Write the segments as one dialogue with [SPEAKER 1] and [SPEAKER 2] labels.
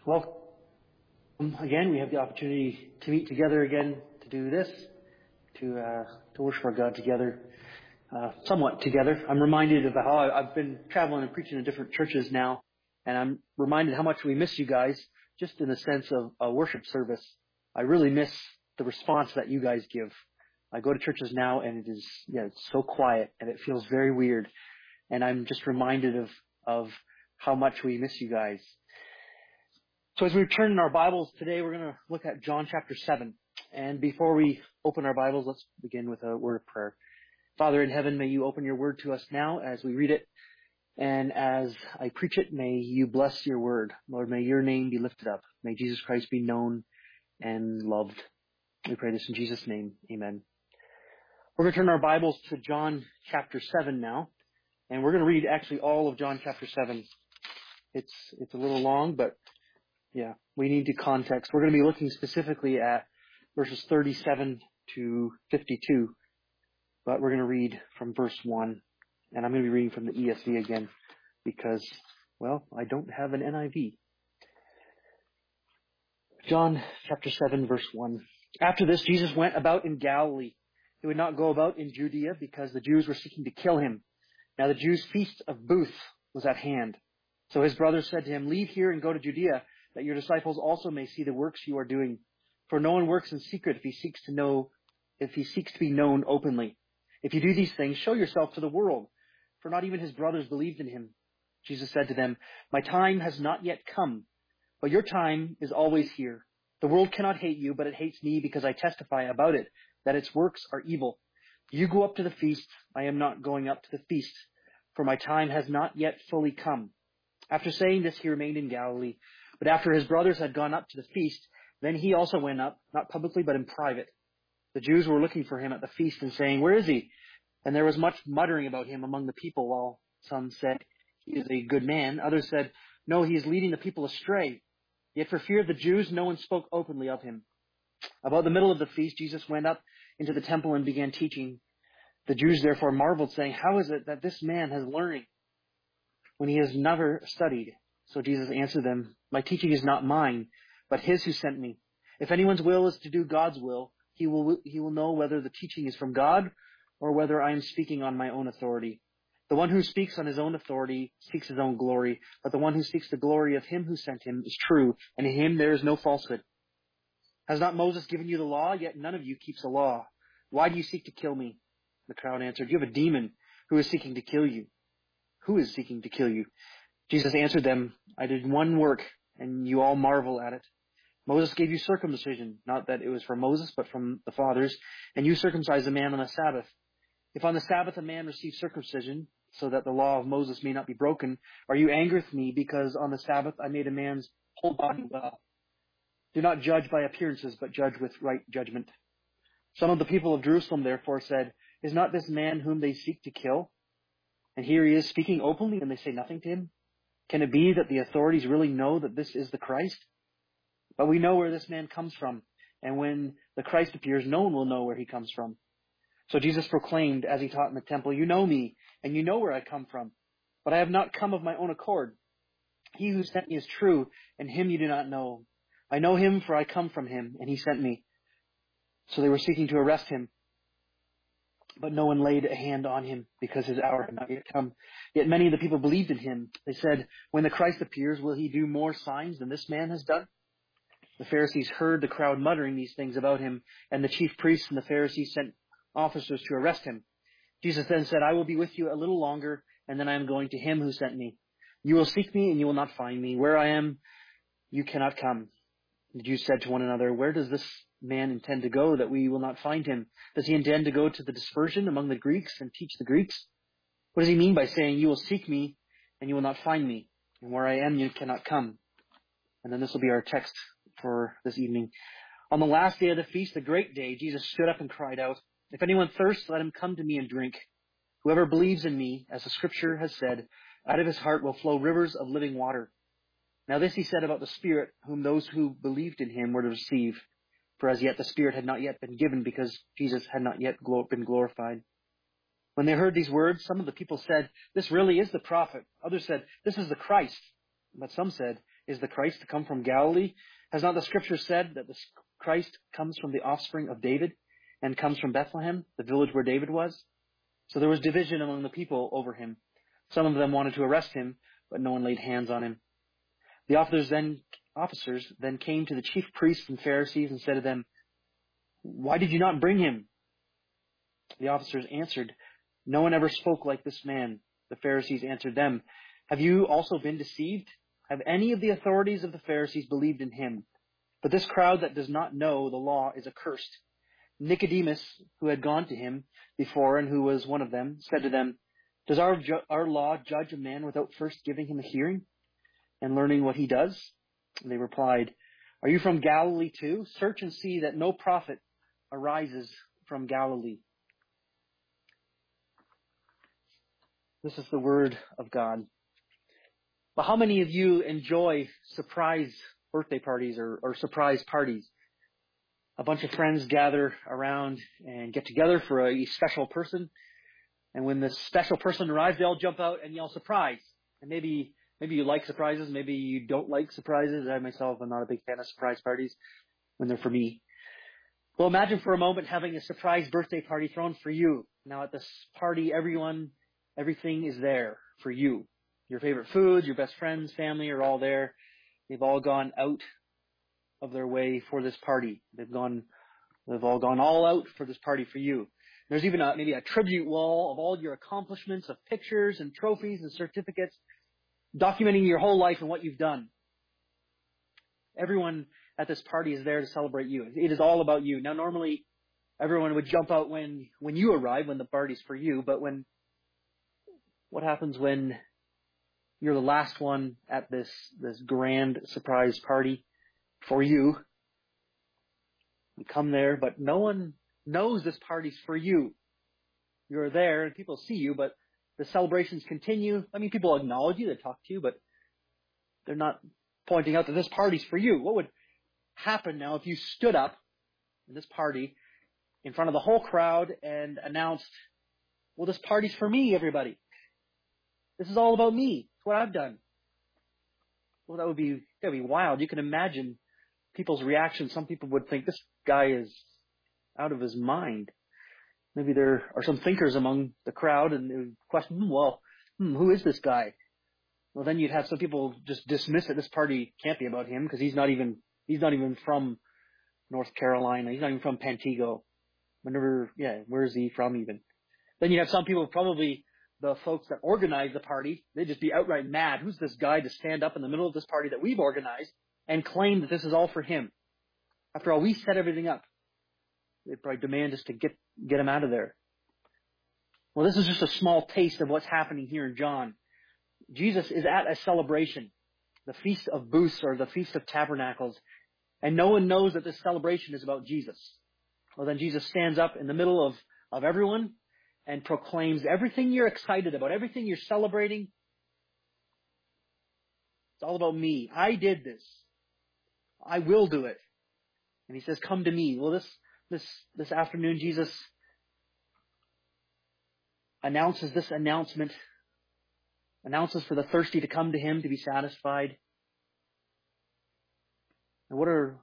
[SPEAKER 1] Welcome again. We have the opportunity to meet together again to do this, to worship our God together, somewhat together. I'm reminded of how I've been traveling and preaching in different churches now, and I'm reminded how much we miss you guys, just in the sense of a worship service. I really miss the response that you guys give. I go to churches now, and it's so quiet, and it feels very weird, and I'm just reminded of how much we miss you guys. So as we turn in our Bibles today, we're going to look at John chapter 7. And before we open our Bibles, let's begin with a word of prayer. Father in heaven, may you open your word to us now as we read it. And as I preach it, may you bless your word. Lord, may your name be lifted up. May Jesus Christ be known and loved. We pray this in Jesus' name. Amen. We're going to turn our Bibles to John chapter 7 now. And we're going to read actually all of John chapter 7. It's a little long, but yeah, we need the context. We're going to be looking specifically at verses 37 to 52, but we're going to read from verse 1, and I'm going to be reading from the ESV again because, well, I don't have an NIV. John chapter 7, verse 1. After this, Jesus went about in Galilee. He would not go about in Judea because the Jews were seeking to kill him. Now the Jews' feast of Booth was at hand. So his brothers said to him, "Leave here and go to Judea, that your disciples also may see the works you are doing. For no one works in secret if he seeks to be known openly. If you do these things, show yourself to the world." For not even his brothers believed in him. Jesus said to them, "My time has not yet come, but your time is always here. The world cannot hate you, but it hates me because I testify about it, that its works are evil. You go up to the feast. I am not going up to the feast, for my time has not yet fully come." After saying this, he remained in Galilee. But after his brothers had gone up to the feast, then he also went up, not publicly but in private. The Jews were looking for him at the feast and saying, "Where is he?" And there was much muttering about him among the people, while some said, "He is a good man." Others said, "No, he is leading the people astray." Yet for fear of the Jews, no one spoke openly of him. About the middle of the feast, Jesus went up into the temple and began teaching. The Jews therefore marveled, saying, "How is it that this man has learning when he has never studied?" So Jesus answered them, "My teaching is not mine, but his who sent me. If anyone's will is to do God's will, he will know whether the teaching is from God or whether I am speaking on my own authority. The one who speaks on his own authority seeks his own glory, but the one who seeks the glory of him who sent him is true, and in him there is no falsehood. Has not Moses given you the law? Yet none of you keeps the law. Why do you seek to kill me?" The crowd answered, "You have a demon. Who is seeking to kill you? Who is seeking to kill you?" Jesus answered them, "I did one work, and you all marvel at it. Moses gave you circumcision, not that it was from Moses, but from the fathers, and you circumcise a man on the Sabbath. If on the Sabbath a man receives circumcision, so that the law of Moses may not be broken, are you angry with me because on the Sabbath I made a man's whole body well? Do not judge by appearances, but judge with right judgment." Some of the people of Jerusalem therefore said, "Is not this man whom they seek to kill? And here he is speaking openly, and they say nothing to him? Can it be that the authorities really know that this is the Christ? But we know where this man comes from, and when the Christ appears, no one will know where he comes from." So Jesus proclaimed as he taught in the temple, "You know me, and you know where I come from, but I have not come of my own accord. He who sent me is true, and him you do not know. I know him, for I come from him, and he sent me." So they were seeking to arrest him, but no one laid a hand on him because his hour had not yet come. Yet many of the people believed in him. They said, "When the Christ appears, will he do more signs than this man has done?" The Pharisees heard the crowd muttering these things about him, and the chief priests and the Pharisees sent officers to arrest him. Jesus then said, "I will be with you a little longer, and then I am going to him who sent me. You will seek me, and you will not find me. Where I am, you cannot come." The Jews said to one another, "Where does this man intend to go that we will not find him? Does he intend to go to the dispersion among the Greeks and teach the Greeks? What does he mean by saying, 'You will seek me and you will not find me, and where I am you cannot come'?" And then this will be our text for this evening. On the last day of the feast, the great day, Jesus stood up and cried out, "If anyone thirsts, let him come to me and drink. Whoever believes in me, as the scripture has said, out of his heart will flow rivers of living water." Now this he said about the Spirit, whom those who believed in him were to receive. For as yet the Spirit had not yet been given, because Jesus had not yet been glorified. When they heard these words, some of the people said, "This really is the prophet." Others said, "This is the Christ." But some said, is the Christ to come from Galilee? Has not the scripture said that the Christ comes from the offspring of David and comes from Bethlehem, the village where David was? So there was division among the people over him. Some of them wanted to arrest him, but no one laid hands on him. The officers then came to the chief priests and Pharisees and said to them, "Why did you not bring him?" The officers answered, "No one ever spoke like this man." The Pharisees answered them, "Have you also been deceived? Have any of the authorities of the Pharisees believed in him? But this crowd that does not know the law is accursed." Nicodemus, who had gone to him before and who was one of them, said to them, "Does our law judge a man without first giving him a hearing and learning what he does?" And they replied, "Are you from Galilee too? Search and see that no prophet arises from Galilee." This is the word of God. But how many of you enjoy surprise birthday parties or surprise parties? A bunch of friends gather around and get together for a special person. And when this special person arrives, they all jump out and yell surprise. And maybe you like surprises. Maybe you don't like surprises. I myself am not a big fan of surprise parties when they're for me. Well, imagine for a moment having a surprise birthday party thrown for you. Now at this party, everything is there for you. Your favorite foods, your best friends, family are all there. They've all gone out of their way for this party. They've all gone all out for this party for you. There's even maybe a tribute wall of all your accomplishments, of pictures and trophies and certificates, documenting your whole life and what you've done. Everyone at this party is there to celebrate you. It is all about you. Now, normally, everyone would jump out when you arrive, when the party's for you, but what happens when you're the last one at this grand surprise party for you? You come there, but no one knows this party's for you. You're there and people see you, but the celebrations continue. I mean, people acknowledge you, they talk to you, but they're not pointing out that this party's for you. What would happen now if you stood up in this party in front of the whole crowd and announced, "Well, this party's for me, everybody. This is all about me. It's what I've done." Well, that'd be wild. You can imagine people's reaction. Some people would think this guy is out of his mind. Maybe there are some thinkers among the crowd and they would question, who is this guy? Well, then you'd have some people just dismiss it. This party can't be about him because he's not even from North Carolina. He's not even from Pantego. Where is he from even? Then you have some people, probably the folks that organize the party, they'd just be outright mad. Who's this guy to stand up in the middle of this party that we've organized and claim that this is all for him? After all, we set everything up. They'd probably demand us to get him out of there. Well, this is just a small taste of what's happening here in John. Jesus is at a celebration, the Feast of Booths or the Feast of Tabernacles, and no one knows that this celebration is about Jesus. Well, then Jesus stands up in the middle of everyone and proclaims everything you're excited about, everything you're celebrating. It's all about me. I did this. I will do it. And he says, "Come to me." Well, this afternoon, Jesus announces this announcement, announces for the thirsty to come to him to be satisfied. And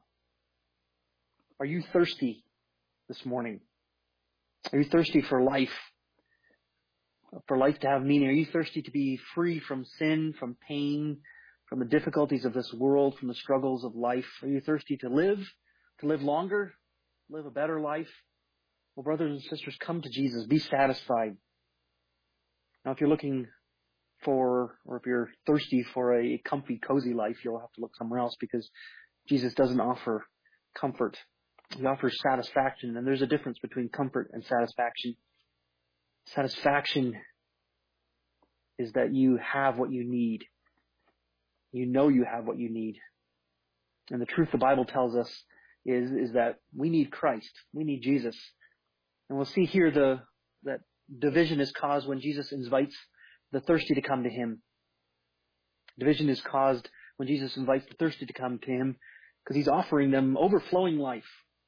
[SPEAKER 1] are you thirsty this morning? Are you thirsty for life? For life to have meaning? Are you thirsty to be free from sin, from pain, from the difficulties of this world, from the struggles of life? Are you thirsty to live longer, live a better life? Well, brothers and sisters, come to Jesus. Be satisfied. Now, if you're looking for, or if you're thirsty for a comfy, cozy life, you'll have to look somewhere else because Jesus doesn't offer comfort. He offers satisfaction, and there's a difference between comfort and satisfaction. Satisfaction is that you have what you need. You know you have what you need. And the truth the Bible tells us is that we need Christ. We need Jesus. And we'll see here that division is caused when Jesus invites the thirsty to come to him. Division is caused when Jesus invites the thirsty to come to him because he's offering them overflowing life.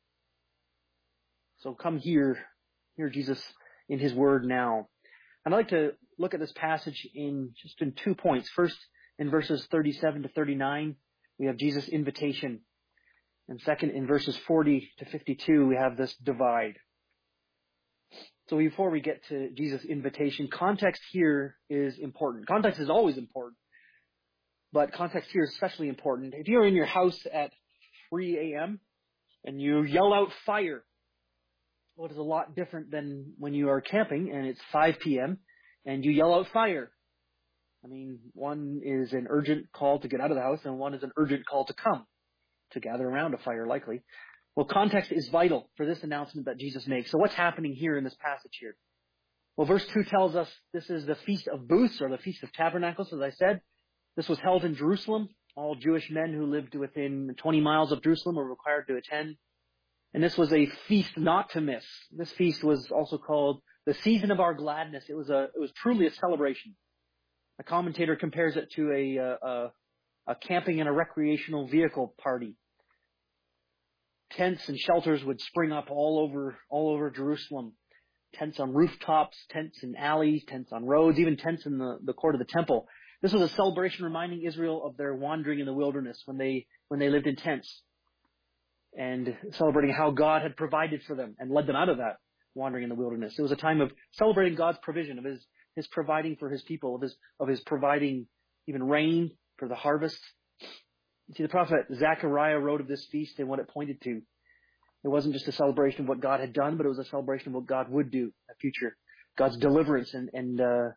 [SPEAKER 1] So come hear Jesus in his word now. I'd like to look at this passage in 2 points. First, in verses 37 to 39, we have Jesus' invitation. And second, in verses 40 to 52, we have this divide. So before we get to Jesus' invitation, context here is important. Context is always important, but context here is especially important. If you're in your house at 3 a.m. and you yell out fire, well, it is a lot different than when you are camping and it's 5 p.m. and you yell out fire. I mean, one is an urgent call to get out of the house and one is an urgent call to come, to gather around a fire likely. Well, context is vital for this announcement that Jesus makes. So what's happening here in this passage here? Well, verse 2 tells us this is the Feast of Booths, or the Feast of Tabernacles, as I said. This was held in Jerusalem. All Jewish men who lived within 20 miles of Jerusalem were required to attend. And this was a feast not to miss. This feast was also called the Season of Our Gladness. It was truly a celebration. A commentator compares it to a camping and a recreational vehicle party. Tents and shelters would spring up all over Jerusalem. Tents on rooftops, tents in alleys, tents on roads, even tents in the court of the temple. This was a celebration reminding Israel of their wandering in the wilderness when they lived in tents, and celebrating how God had provided for them and led them out of that wandering in the wilderness. It was a time of celebrating God's provision, of his providing for his people, of his providing even rain for the harvest. You see, the prophet Zechariah wrote of this feast and what it pointed to. It wasn't just a celebration of what God had done, but it was a celebration of what God would do in the future. God's deliverance and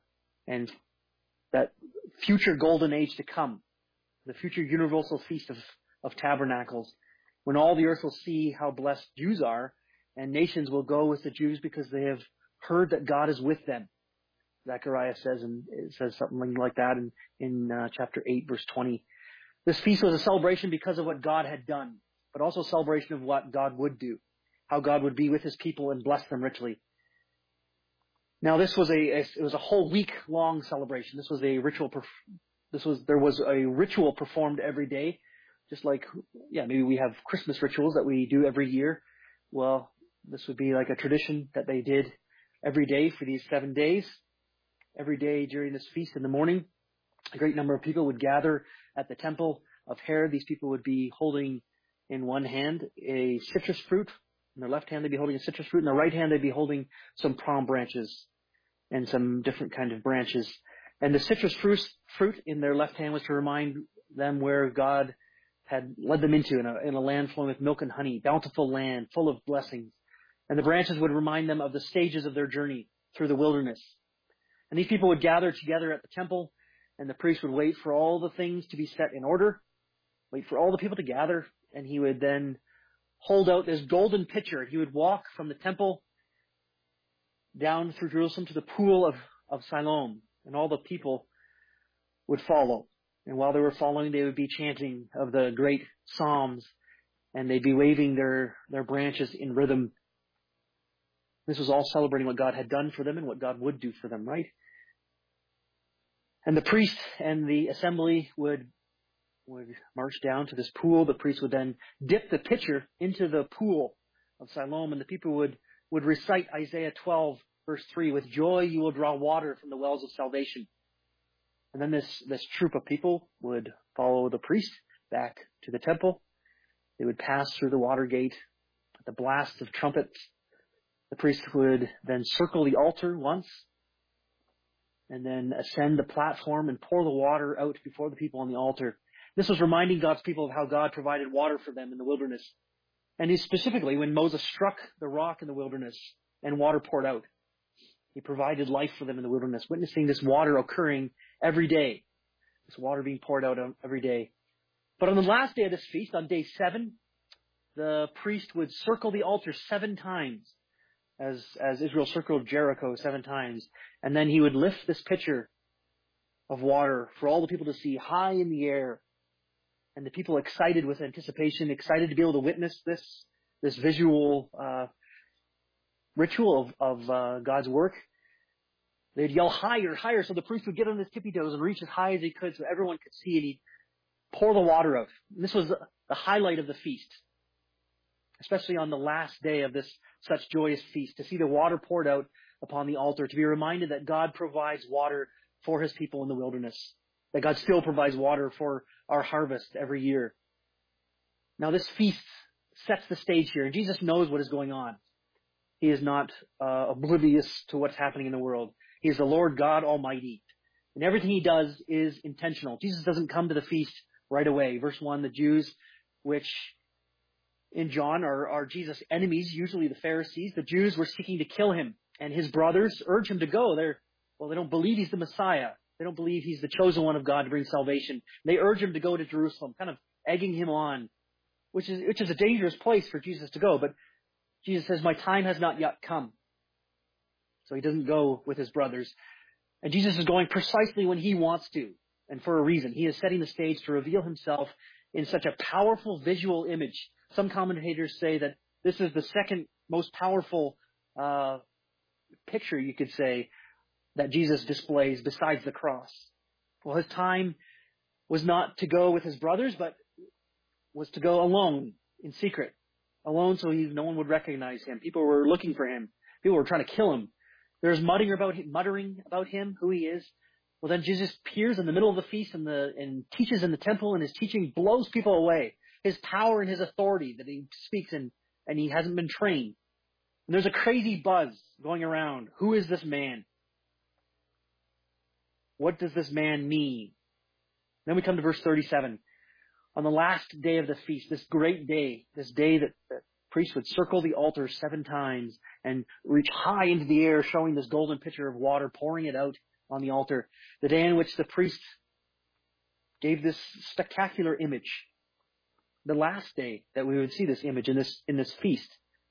[SPEAKER 1] that future golden age to come. The future universal feast of tabernacles. When all the earth will see how blessed Jews are, and nations will go with the Jews because they have heard that God is with them. Zechariah says, and it says something like that in chapter 8, verse 20. This feast was a celebration because of what God had done, but also a celebration of what God would do, how God would be with his people and bless them richly. Now, this was a whole week-long celebration. This was a ritual. There was a ritual performed every day, just like maybe we have Christmas rituals that we do every year. Well, this would be like a tradition that they did every day for these 7 days. Every day during this feast in the morning, a great number of people would gather at the temple of Herod. These people would be holding in one hand a citrus fruit. In their left hand, they'd be holding a citrus fruit. In their right hand, they'd be holding some palm branches and some different kind of branches. And the citrus fruit in their left hand was to remind them where God had led them into in a land flowing with milk and honey, bountiful land full of blessings. And the branches would remind them of the stages of their journey through the wilderness. And these people would gather together at the temple, and the priest would wait for all the things to be set in order, wait for all the people to gather, and he would then hold out this golden pitcher. He would walk from the temple down through Jerusalem to the pool of Siloam, and all the people would follow. And while they were following, they would be chanting of the great psalms, and they'd be waving their branches in rhythm. This was all celebrating what God had done for them and what God would do for them, right? And the priest and the assembly would march down to this pool. The priest would then dip the pitcher into the pool of Siloam, and the people would recite Isaiah 12, verse 3, "With joy you will draw water from the wells of salvation." And then this troop of people would follow the priest back to the temple. They would pass through the water gate at the blast of trumpets. The priest would then circle the altar once, and then ascend the platform and pour the water out before the people on the altar. This was reminding God's people of how God provided water for them in the wilderness. And specifically, when Moses struck the rock in the wilderness and water poured out, he provided life for them in the wilderness, witnessing this water occurring every day, this water being poured out every day. But on the last day of this feast, on day 7, the priest would circle the altar 7 times, as Israel circled Jericho 7 times. And then he would lift this pitcher of water for all the people to see high in the air. And the people excited with anticipation, excited to be able to witness this visual ritual of God's work. They'd yell higher, higher, so the priest would get on his tippy toes and reach as high as he could so everyone could see, and he'd pour the water out. And this was the highlight of the feast, especially on the last day of this such joyous feast, to see the water poured out upon the altar, to be reminded that God provides water for his people in the wilderness, that God still provides water for our harvest every year. Now this feast sets the stage here, and Jesus knows what is going on. He is not oblivious to what's happening in the world. He is the Lord God Almighty, and everything he does is intentional. Jesus doesn't come to the feast right away. Verse 1, the Jews, which in John are Jesus' enemies, usually the Pharisees. The Jews were seeking to kill him, and his brothers urge him to go. They don't believe he's the Messiah. They don't believe he's the chosen one of God to bring salvation. They urge him to go to Jerusalem, kind of egging him on, which is a dangerous place for Jesus to go. But Jesus says, my time has not yet come. So he doesn't go with his brothers. And Jesus is going precisely when he wants to, and for a reason. He is setting the stage to reveal himself in such a powerful visual image. Some commentators say that this is the second most powerful picture, you could say, that Jesus displays besides the cross. Well, his time was not to go with his brothers, but was to go alone, in secret. Alone so no one would recognize him. People were looking for him. People were trying to kill him. There's muttering about him, who he is. Well, then Jesus appears in the middle of the feast and teaches in the temple, and his teaching blows people away. His power and his authority that he speaks in, and he hasn't been trained. And there's a crazy buzz going around. Who is this man? What does this man mean? Then we come to verse 37. On the last day of the feast, this great day, this day that the priests would circle the altar 7 times and reach high into the air, showing this golden pitcher of water, pouring it out on the altar. The day in which the priest gave this spectacular image. The last day that we would see this image in this feast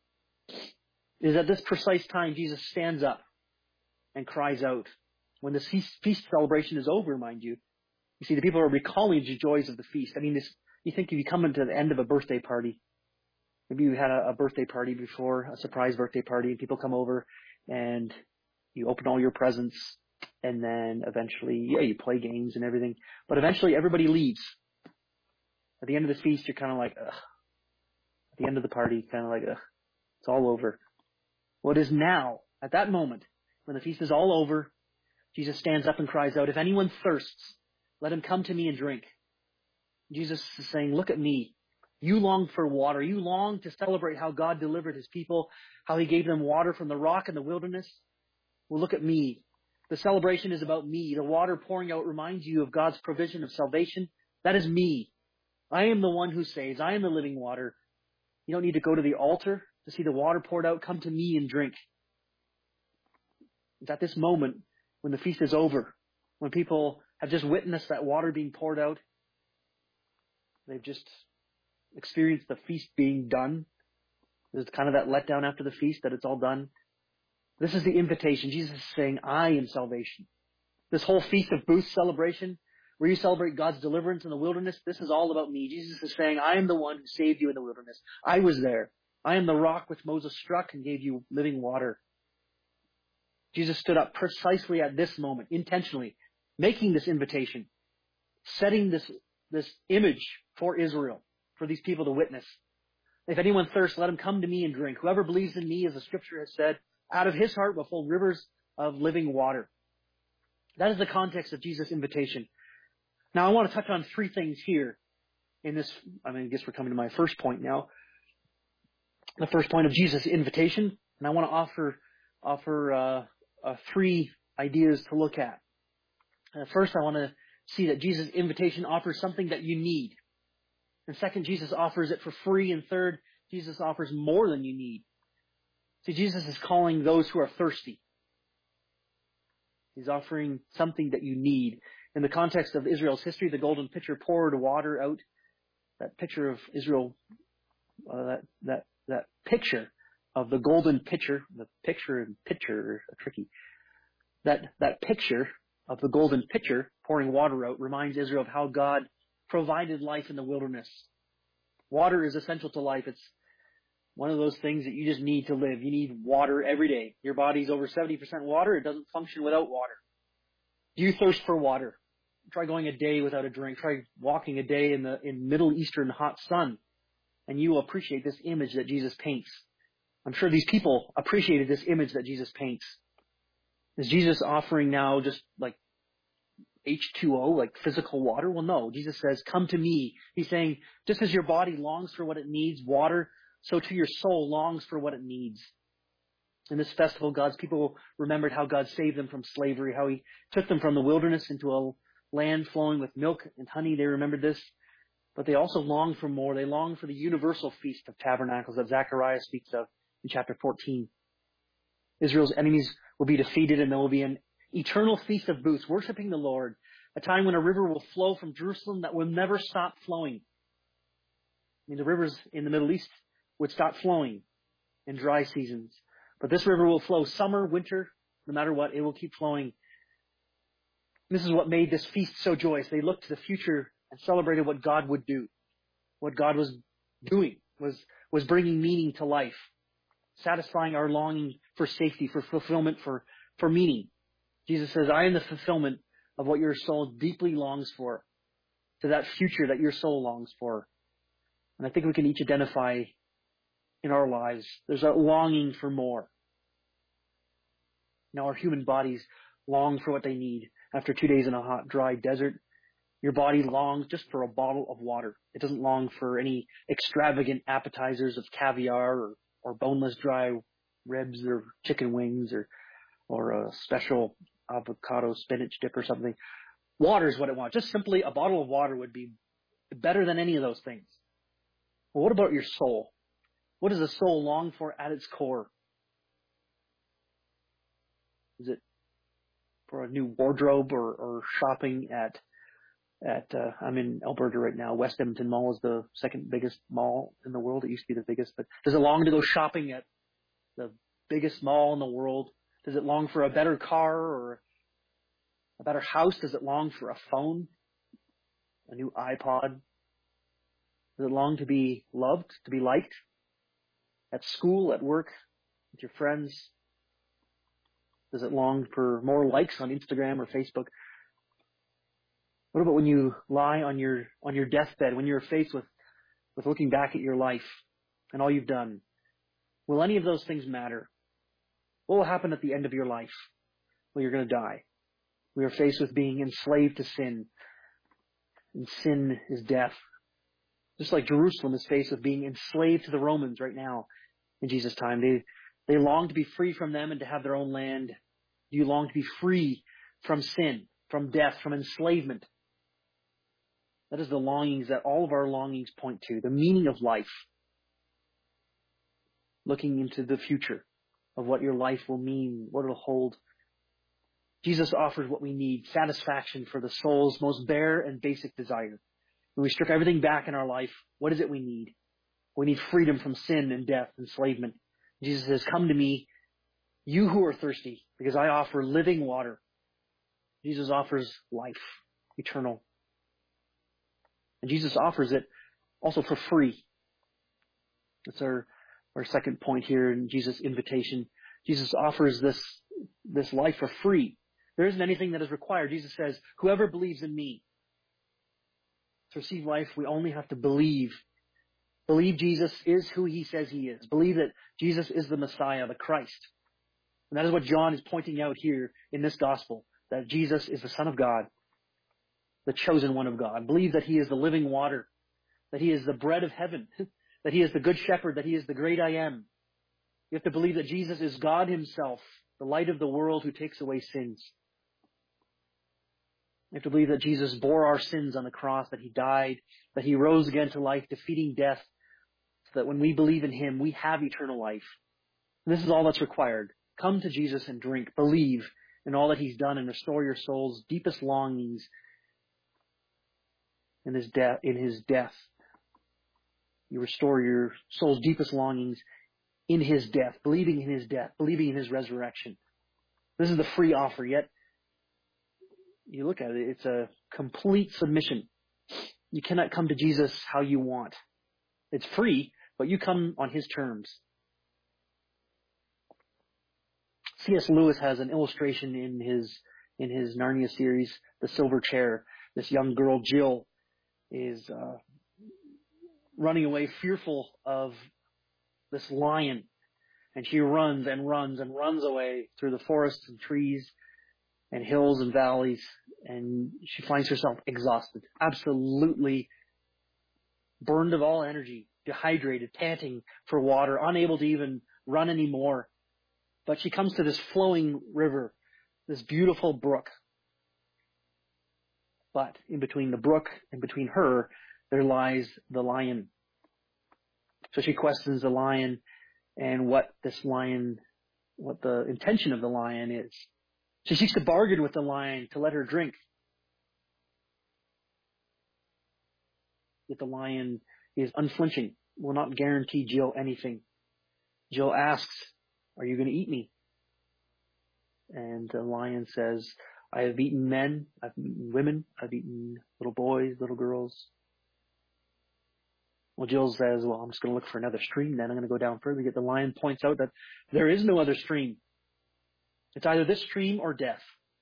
[SPEAKER 1] is at this precise time Jesus stands up and cries out. When the feast celebration is over, mind you, you see the people are recalling the joys of the feast. I mean, you think if you come into the end of a birthday party, maybe you had a birthday party before, a surprise birthday party, and people come over and you open all your presents, and then eventually, you play games and everything, but eventually everybody leaves. At the end of the feast, you're kind of like, ugh. At the end of the party, kind of like, ugh, it's all over. Well, it is now, at that moment, when the feast is all over, Jesus stands up and cries out, if anyone thirsts, let him come to me and drink. Jesus is saying, look at me. You long for water. You long to celebrate how God delivered his people, how he gave them water from the rock in the wilderness. Well, look at me. The celebration is about me. The water pouring out reminds you of God's provision of salvation. That is me. I am the one who saves. I am the living water. You don't need to go to the altar to see the water poured out. Come to me and drink. It's at this moment, when the feast is over, when people have just witnessed that water being poured out, they've just experienced the feast being done. There's kind of that letdown after the feast that it's all done. This is the invitation. Jesus is saying, I am salvation. This whole Feast of Booths celebration, where you celebrate God's deliverance in the wilderness, this is all about me. Jesus is saying, I am the one who saved you in the wilderness. I was there. I am the rock which Moses struck and gave you living water. Jesus stood up precisely at this moment, intentionally, making this invitation, setting this image for Israel, for these people to witness. If anyone thirsts, let him come to me and drink. Whoever believes in me, as the scripture has said, out of his heart will flow rivers of living water. That is the context of Jesus' invitation. Now, I want to touch on 3 things here in this. I guess we're coming to my first point now. The first point of Jesus' invitation, and I want to offer 3 ideas to look at. First, I want to see that Jesus' invitation offers something that you need. And second, Jesus offers it for free. And third, Jesus offers more than you need. See, Jesus is calling those who are thirsty. He's offering something that you need. In the context of Israel's history, the golden pitcher poured water out. That picture of Israel, that picture of the golden pitcher, the picture and pitcher are tricky. That picture of the golden pitcher pouring water out reminds Israel of how God provided life in the wilderness. Water is essential to life. It's one of those things that you just need to live. You need water every day. Your body's over 70% water. It doesn't function without water. Do you thirst for water? Try going a day without a drink. Try walking a day in Middle Eastern hot sun, and you will appreciate this image that Jesus paints. I'm sure these people appreciated this image that Jesus paints. Is Jesus offering now just like H2O, like physical water? Well, no. Jesus says, come to me. He's saying, just as your body longs for what it needs, water, so too your soul longs for what it needs. In this festival, God's people remembered how God saved them from slavery, how he took them from the wilderness into a land flowing with milk and honey. They remembered this. But they also longed for more. They longed for the universal Feast of Tabernacles that Zechariah speaks of in chapter 14. Israel's enemies will be defeated, and there will be an eternal Feast of Booths, worshiping the Lord, a time when a river will flow from Jerusalem that will never stop flowing. I mean, the rivers in the Middle East would stop flowing in dry seasons. But this river will flow summer, winter, no matter what, it will keep flowing. This is what made this feast so joyous. They looked to the future and celebrated what God would do. What God was doing was bringing meaning to life, satisfying our longing for safety, for fulfillment, for meaning. Jesus says, I am the fulfillment of what your soul deeply longs for, to that future that your soul longs for. And I think we can each identify in our lives, there's a longing for more. Now, our human bodies long for what they need. After 2 days in a hot, dry desert, your body longs just for a bottle of water. It doesn't long for any extravagant appetizers of caviar or boneless dry ribs or chicken wings or a special avocado spinach dip or something. Water is what it wants. Just simply a bottle of water would be better than any of those things. Well, what about your soul? What does a soul long for at its core? Is it for a new wardrobe or shopping at I'm in Alberta right now. West Edmonton Mall is the second biggest mall in the world. It used to be the biggest, but does it long to go shopping at the biggest mall in the world? Does it long for a better car or a better house? Does it long for a phone, a new iPod? Does it long to be loved, to be liked at school, at work, with your friends? Does it long for more likes on Instagram or Facebook? What about when you lie on your deathbed, when you're faced with looking back at your life and all you've done? Will any of those things matter? What will happen at the end of your life? Well, you're going to die. We are faced with being enslaved to sin. And sin is death. Just like Jerusalem is faced with being enslaved to the Romans right now in Jesus' time. They long to be free from them and to have their own land. Do you long to be free from sin, from death, from enslavement? That is the longings that all of our longings point to, the meaning of life. Looking into the future of what your life will mean, what it'll hold. Jesus offers what we need, satisfaction for the soul's most bare and basic desire. When we strip everything back in our life, what is it we need? We need freedom from sin and death, enslavement. Jesus says, come to me, you who are thirsty, because I offer living water. Jesus offers life, eternal. And Jesus offers it also for free. That's our second point here in Jesus' invitation. Jesus offers this life for free. There isn't anything that is required. Jesus says, whoever believes in me, to receive life, we only have to believe. Believe Jesus is who he says he is. Believe that Jesus is the Messiah, the Christ. And that is what John is pointing out here in this gospel, that Jesus is the Son of God, the chosen one of God. Believe that he is the living water, that he is the bread of heaven, that he is the good shepherd, that he is the great I am. You have to believe that Jesus is God himself, the light of the world who takes away sins. You have to believe that Jesus bore our sins on the cross, that he died, that he rose again to life, defeating death, so that when we believe in him, we have eternal life. And this is all that's required. Come to Jesus and drink. Believe in all that he's done and restore your soul's deepest longings in his death. You restore your soul's deepest longings in his death, believing in his death, believing in his resurrection. This is the free offer, yet you look at it, it's a complete submission. You cannot come to Jesus how you want. It's free, but you come on his terms. C.S. Lewis has an illustration in his Narnia series, The Silver Chair. This young girl, Jill, is running away fearful of this lion. And she runs and runs and runs away through the forests and trees and hills and valleys And she finds herself exhausted, absolutely burned of all energy, dehydrated, panting for water, unable to even run anymore. But she comes to this flowing river, this beautiful brook. But in between the brook and between her, there lies the lion. So she questions the lion and what the intention of the lion is. She seeks to bargain with the lion to let her drink. Yet the lion is unflinching, will not guarantee Jill anything. Jill asks, "Are you going to eat me?" And the lion says, "I have eaten men, I've eaten women, I've eaten little boys, little girls." Well, Jill says, "Well, I'm just going to look for another stream then. I'm going to go down further." Yet the lion points out that there is no other stream. It's either this stream or death.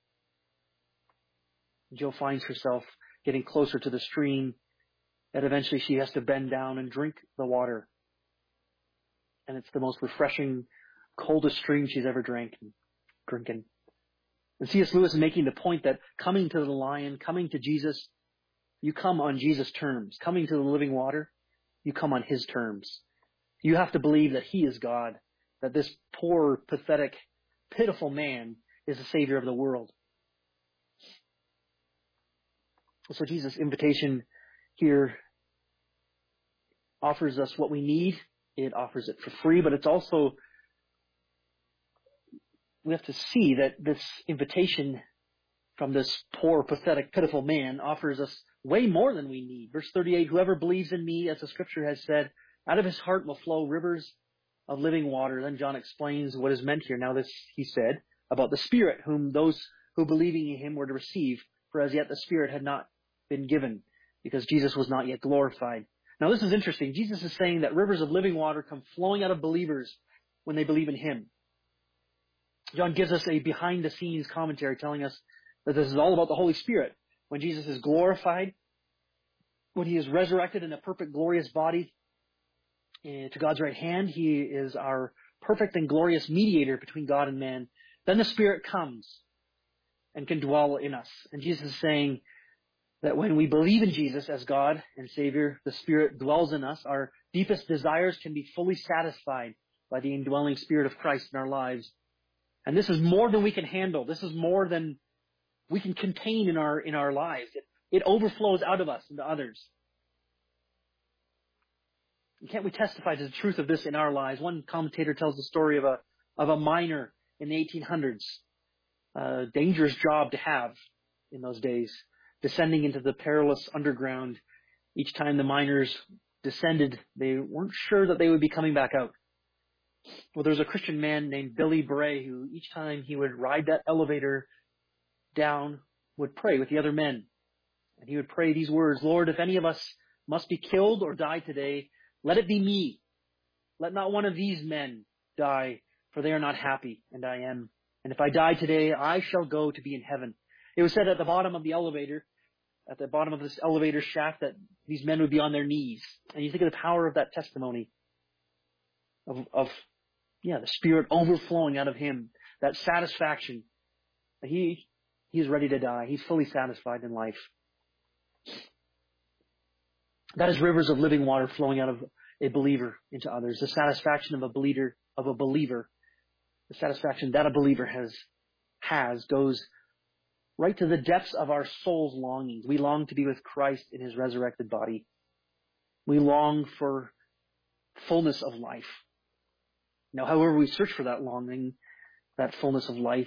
[SPEAKER 1] Jill finds herself getting closer to the stream, and eventually she has to bend down and drink the water. And it's the most refreshing, coldest stream she's ever drinking. And C.S. Lewis is making the point that coming to the lion, coming to Jesus, you come on Jesus' terms. Coming to the living water, you come on His terms. You have to believe that He is God, that this poor, pathetic, pitiful man is the Savior of the world. So Jesus' invitation here offers us what we need. It offers it for free, but it's also, we have to see that this invitation from this poor, pathetic, pitiful man offers us way more than we need. Verse 38, "Whoever believes in me, as the scripture has said, out of his heart will flow rivers of living water." Then John explains what is meant here. Now this, he said, about the Spirit, whom those who believing in Him were to receive, for as yet the Spirit had not been given, because Jesus was not yet glorified. Now this is interesting. Jesus is saying that rivers of living water come flowing out of believers when they believe in Him. John gives us a behind-the-scenes commentary telling us that this is all about the Holy Spirit. When Jesus is glorified, when He is resurrected in a perfect, glorious body to God's right hand, He is our perfect and glorious mediator between God and man. Then the Spirit comes and can dwell in us. And Jesus is saying that when we believe in Jesus as God and Savior, the Spirit dwells in us. Our deepest desires can be fully satisfied by the indwelling Spirit of Christ in our lives. And this is more than we can handle. This is more than we can contain in our lives. It overflows out of us into others. And can't we testify to the truth of this in our lives? One commentator tells the story of a miner in the 1800s. A dangerous job to have in those days, descending into the perilous underground. Each time the miners descended, they weren't sure that they would be coming back out. Well, there's a Christian man named Billy Bray who each time he would ride that elevator down would pray with the other men. And he would pray these words, "Lord, if any of us must be killed or die today, let it be me. Let not one of these men die, for they are not happy, and I am. And if I die today, I shall go to be in heaven." It was said at the bottom of the elevator, at the bottom of this elevator shaft, that these men would be on their knees. And you think of the power of that testimony of the Spirit overflowing out of him, that satisfaction. He is ready to die. He's fully satisfied in life. That is rivers of living water flowing out of a believer into others. The satisfaction of a believer, the satisfaction that a believer has goes right to the depths of our soul's longings. We long to be with Christ in His resurrected body. We long for fullness of life. Now, however we search for that longing, that fullness of life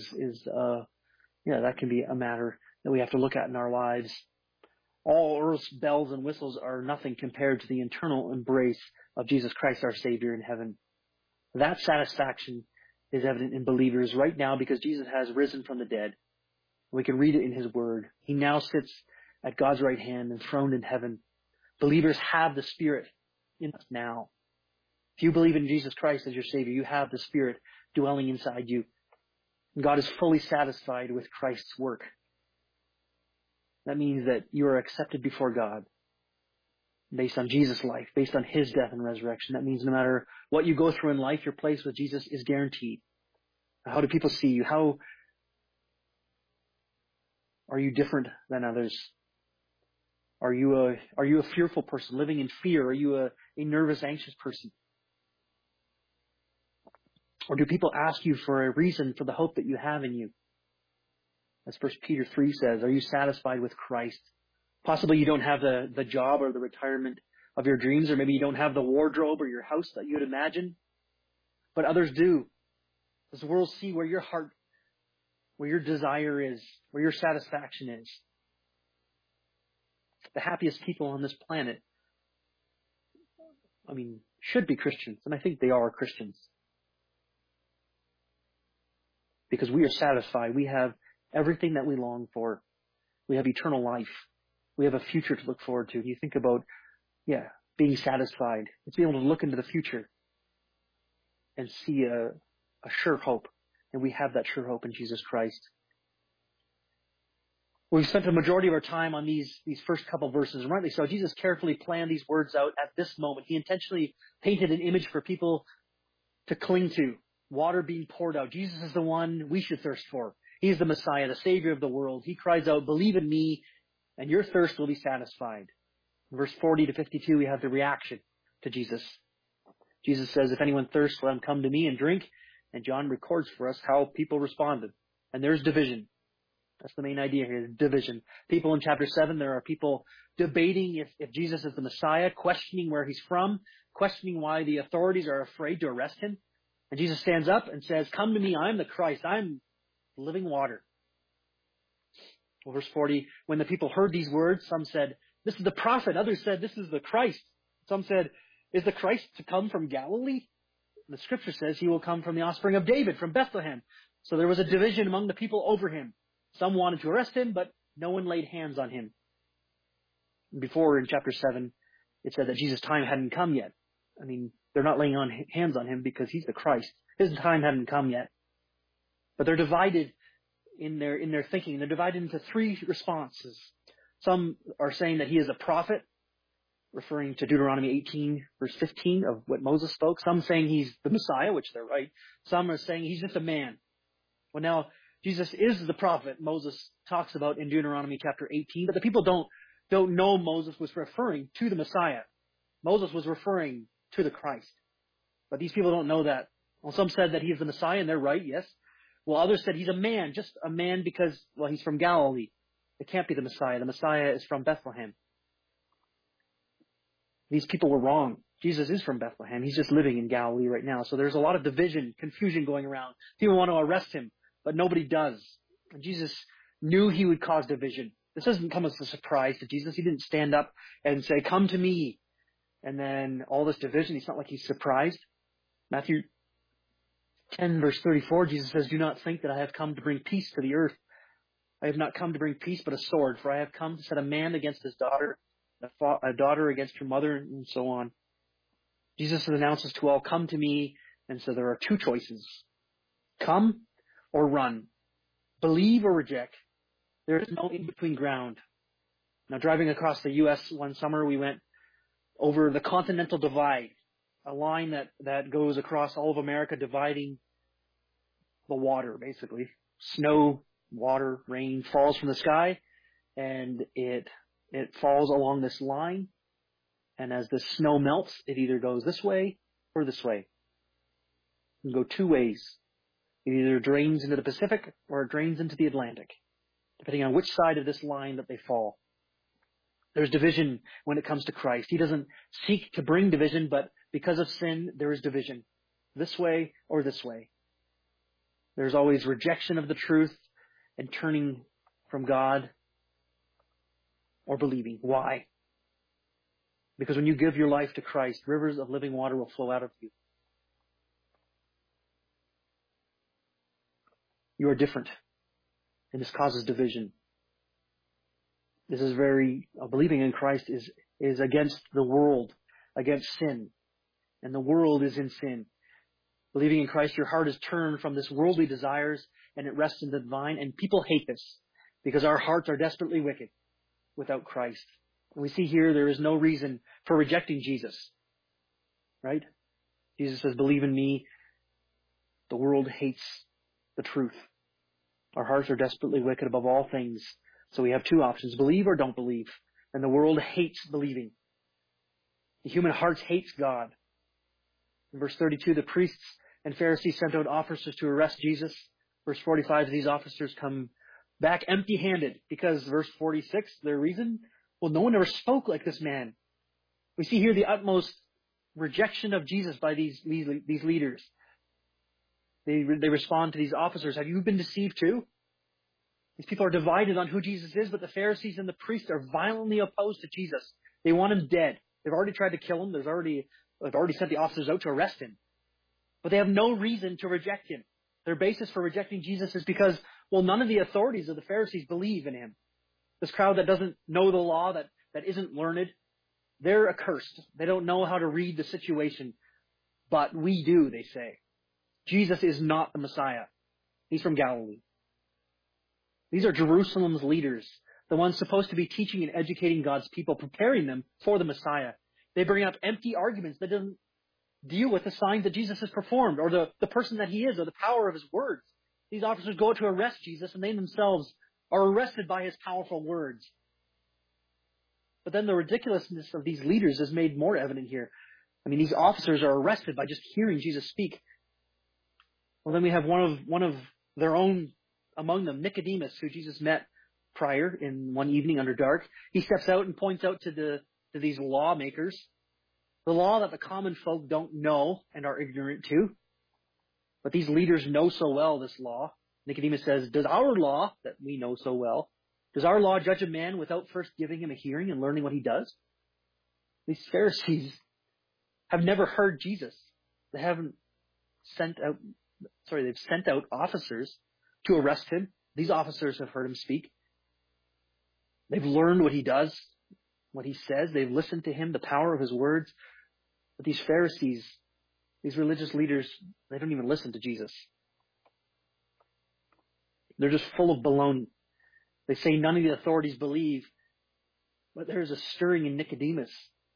[SPEAKER 1] that can be a matter that we have to look at in our lives. All earth's bells and whistles are nothing compared to the eternal embrace of Jesus Christ, our Savior in heaven. That satisfaction is evident in believers right now because Jesus has risen from the dead. We can read it in His Word. He now sits at God's right hand, enthroned in heaven. Believers have the Spirit in us now. If you believe in Jesus Christ as your Savior, you have the Spirit dwelling inside you. And God is fully satisfied with Christ's work. That means that you are accepted before God based on Jesus' life, based on His death and resurrection. That means no matter what you go through in life, your place with Jesus is guaranteed. How do people see you? Are you different than others? Are you a fearful person living in fear? Are you a nervous, anxious person? Or do people ask you for a reason for the hope that you have in you? As 1 Peter 3 says, are you satisfied with Christ? Possibly you don't have the job or the retirement of your dreams, or maybe you don't have the wardrobe or your house that you would imagine, but others do. Does the world see where your heart, where your desire is, where your satisfaction is? The happiest people on this planet, should be Christians, and I think they are Christians. Because we are satisfied. We have everything that we long for. We have eternal life. We have a future to look forward to. You think about, being satisfied. It's being able to look into the future and see a sure hope. And we have that sure hope in Jesus Christ. We've spent the majority of our time on these first couple verses, and rightly so. Jesus carefully planned these words out at this moment. He intentionally painted an image for people to cling to. Water being poured out. Jesus is the one we should thirst for. He's the Messiah, the Savior of the world. He cries out, believe in me, and your thirst will be satisfied. In verse 40 to 52, we have the reaction to Jesus. Jesus says, if anyone thirsts, let him come to me and drink. And John records for us how people responded. And there's division. That's the main idea here, division. People in chapter 7, there are people debating if Jesus is the Messiah, questioning where he's from, questioning why the authorities are afraid to arrest him. And Jesus stands up and says, come to me, I'm the Christ, I'm living water. Well, verse 40, when the people heard these words, some said, this is the prophet. Others said, this is the Christ. Some said, is the Christ to come from Galilee? And the scripture says he will come from the offspring of David, from Bethlehem. So there was a division among the people over him. Some wanted to arrest him, but no one laid hands on him. Before in chapter 7, it said that Jesus' time hadn't come yet. They're not laying hands on him because he's the Christ. His time hadn't come yet. But they're divided in their thinking. They're divided into three responses. Some are saying that he is a prophet, referring to Deuteronomy 18, verse 15 of what Moses spoke. Some saying he's the Messiah, which they're right. Some are saying he's just a man. Well, now, Jesus is the prophet Moses talks about in Deuteronomy chapter 18, but the people don't know Moses was referring to the Messiah. Moses was referring to the Christ. But these people don't know that. Well, some said that he is the Messiah, and they're right, yes. Well, others said he's a man, just a man because, he's from Galilee. It can't be the Messiah. The Messiah is from Bethlehem. These people were wrong. Jesus is from Bethlehem. He's just living in Galilee right now. So there's a lot of division, confusion going around. People want to arrest him, but nobody does. And Jesus knew he would cause division. This doesn't come as a surprise to Jesus. He didn't stand up and say, come to me. And then all this division, it's not like he's surprised. Matthew 10 verse 34, Jesus says, do not think that I have come to bring peace to the earth. I have not come to bring peace, but a sword. For I have come to set a man against his daughter, a daughter against her mother, and so on. Jesus announces to all, come to me. And so there are two choices. Come or run. Believe or reject. There is no in-between ground. Now, driving across the U.S. one summer, we went over the Continental Divide, a line that goes across all of America, dividing the water, basically. Snow, water, rain falls from the sky, and it falls along this line. And as the snow melts, it either goes this way or this way. It can go two ways. It either drains into the Pacific or it drains into the Atlantic, depending on which side of this line that they fall. There's division when it comes to Christ. He doesn't seek to bring division, but because of sin, there is division. This way or this way. There's always rejection of the truth and turning from God or believing. Why? Because when you give your life to Christ, rivers of living water will flow out of you. You are different, and this causes division. This is believing in Christ is against the world, against sin. And the world is in sin. Believing in Christ, your heart is turned from this worldly desires and it rests in the divine. And people hate this because our hearts are desperately wicked without Christ. And we see here there is no reason for rejecting Jesus. Right? Jesus says, believe in me. The world hates the truth. Our hearts are desperately wicked above all things. So we have two options, believe or don't believe. And the world hates believing. The human heart hates God. In verse 32, the priests and Pharisees sent out officers to arrest Jesus. Verse 45, these officers come back empty-handed because verse 46, their reason, well, no one ever spoke like this man. We see here the utmost rejection of Jesus by these leaders. They respond to these officers, have you been deceived too? These people are divided on who Jesus is, but the Pharisees and the priests are violently opposed to Jesus. They want him dead. They've already tried to kill him. They've already sent the officers out to arrest him. But they have no reason to reject him. Their basis for rejecting Jesus is because, well, none of the authorities of the Pharisees believe in him. This crowd that doesn't know the law, that isn't learned, they're accursed. They don't know how to read the situation. But we do, they say. Jesus is not the Messiah. He's from Galilee. These are Jerusalem's leaders, the ones supposed to be teaching and educating God's people, preparing them for the Messiah. They bring up empty arguments that don't deal with the signs that Jesus has performed, or the person that he is, or the power of his words. These officers go out to arrest Jesus, and they themselves are arrested by his powerful words. But then the ridiculousness of these leaders is made more evident here. I mean, these officers are arrested by just hearing Jesus speak. Well, then we have one of their own among them, Nicodemus, who Jesus met prior in one evening under dark. He steps out and points out to these lawmakers the law that the common folk don't know and are ignorant to. But these leaders know so well this law. Nicodemus says, does our law, that we know so well, does our law judge a man without first giving him a hearing and learning what he does? These Pharisees have never heard Jesus. They've sent out officers to arrest him. These officers have heard him speak. They've learned what he does, what he says. They've listened to him, the power of his words. But these Pharisees, these religious leaders, they don't even listen to Jesus. They're just full of baloney. They say none of the authorities believe, but there's a stirring in Nicodemus.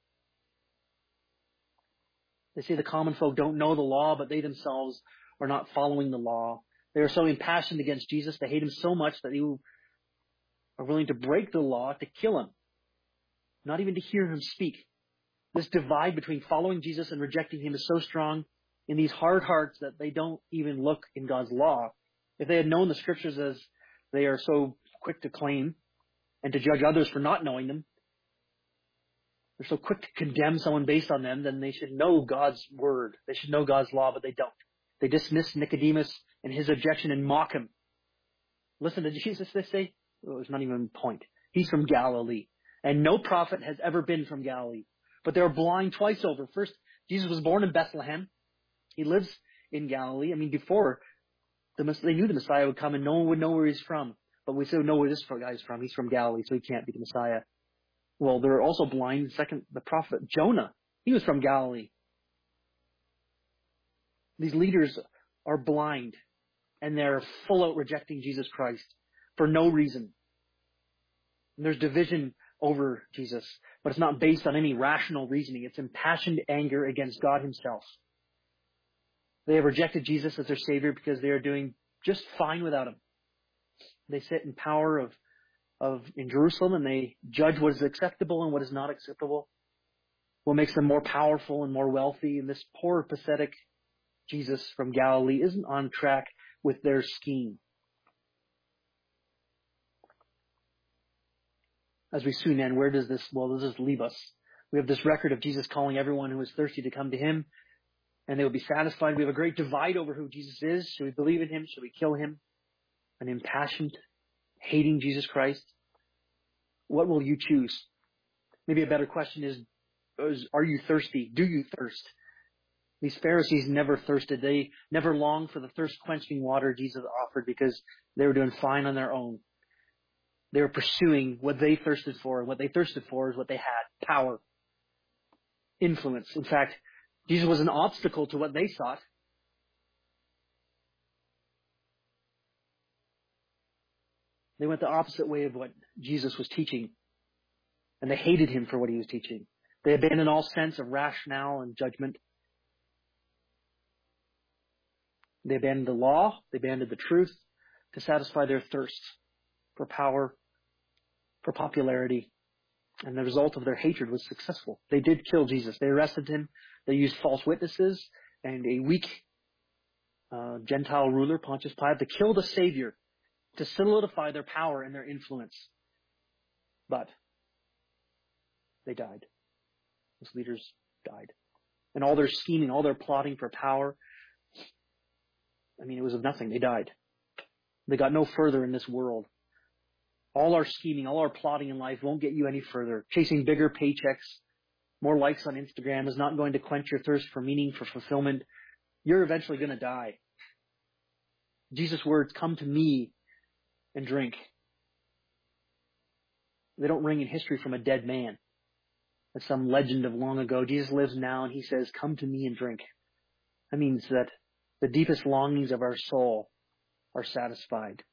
[SPEAKER 1] They say the common folk don't know the law, but they themselves are not following the law. They are so impassioned against Jesus, they hate him so much that they are willing to break the law to kill him, not even to hear him speak. This divide between following Jesus and rejecting him is so strong in these hard hearts that they don't even look in God's law. If they had known the scriptures as they are so quick to claim and to judge others for not knowing them, they're so quick to condemn someone based on them, then they should know God's word. They should know God's law, but they don't. They dismiss Nicodemus and his objection and mock him. Listen to Jesus, they say. Well, there's not even a point. He's from Galilee. And no prophet has ever been from Galilee. But they're blind twice over. First, Jesus was born in Bethlehem. He lives in Galilee. I mean, before, they knew the Messiah would come and no one would know where he's from. But we still know where this guy is from. He's from Galilee, so he can't be the Messiah. Well, they're also blind. Second, the prophet Jonah, he was from Galilee. These leaders are blind, and they're full out rejecting Jesus Christ for no reason. And there's division over Jesus, but it's not based on any rational reasoning. It's impassioned anger against God himself. They have rejected Jesus as their Savior because they are doing just fine without him. They sit in power in Jerusalem, and they judge what is acceptable and what is not acceptable, what makes them more powerful and more wealthy. And this poor, pathetic Jesus from Galilee isn't on track with their scheme. As we soon end, where does this leave us? We have this record of Jesus calling everyone who is thirsty to come to him, and they will be satisfied. We have a great divide over who Jesus is. Should we believe in him? Should we kill him? An impassioned, hating Jesus Christ. What will you choose? Maybe a better question is, are you thirsty? Do you thirst? These Pharisees never thirsted. They never longed for the thirst-quenching water Jesus offered because they were doing fine on their own. They were pursuing what they thirsted for, and what they thirsted for is what they had: power, influence. In fact, Jesus was an obstacle to what they sought. They went the opposite way of what Jesus was teaching, and they hated him for what he was teaching. They abandoned all sense of rationale and judgment. They abandoned the law, they abandoned the truth to satisfy their thirst for power for popularity. And the result of their hatred was successful. They did kill Jesus. They arrested him. They used false witnesses and a weak Gentile ruler, Pontius Pilate, to kill the Savior, to solidify their power and their influence. But they died. Those leaders died. And all their scheming, all their plotting for power, it was of nothing. They died. They got no further in this world. All our scheming, all our plotting in life won't get you any further. Chasing bigger paychecks, more likes on Instagram is not going to quench your thirst for meaning, for fulfillment. You're eventually going to die. Jesus' words, "Come to me and drink." They don't ring in history from a dead man. As some legend of long ago. Jesus lives now and he says, "Come to me and drink." That means that the deepest longings of our soul are satisfied.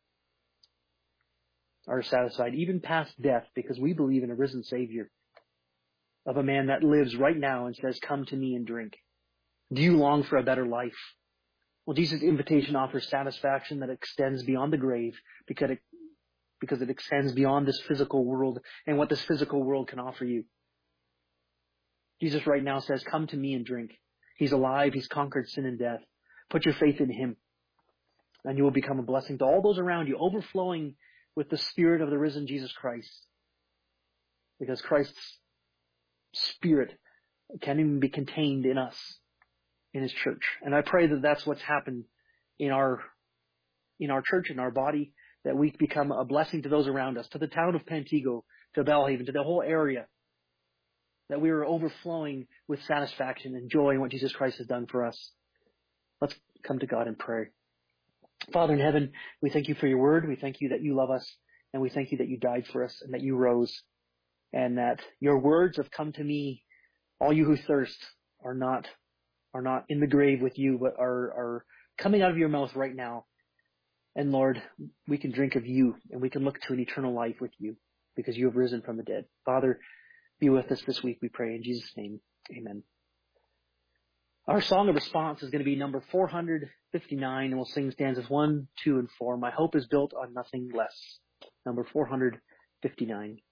[SPEAKER 1] Even past death, because we believe in a risen Savior, of a man that lives right now and says, "Come to me and drink." Do you long for a better life? Well, Jesus' invitation offers satisfaction that extends beyond the grave because it extends beyond this physical world and what this physical world can offer you. Jesus right now says, "Come to me and drink." He's alive. He's conquered sin and death. Put your faith in him, and you will become a blessing to all those around you, overflowing with the Spirit of the risen Jesus Christ. Because Christ's Spirit can't even be contained in us, in his church. And I pray that that's what's happened in our church, in our body, that we become a blessing to those around us, to the town of Pantego, to Belhaven, to the whole area. That we are overflowing with satisfaction and joy in what Jesus Christ has done for us. Let's come to God and pray. Father in heaven, we thank you for your word. We thank you that you love us, and we thank you that you died for us and that you rose, and that your words of "Come to me, all you who thirst," are not in the grave with you, but are coming out of your mouth right now. And Lord, we can drink of you, and we can look to an eternal life with you because you have risen from the dead. Father, be with us this week, we pray in Jesus' name. Amen. Our song of response is going to be number 459, and we'll sing stanzas 1, 2, and 4. "My hope is built on nothing less." Number 459.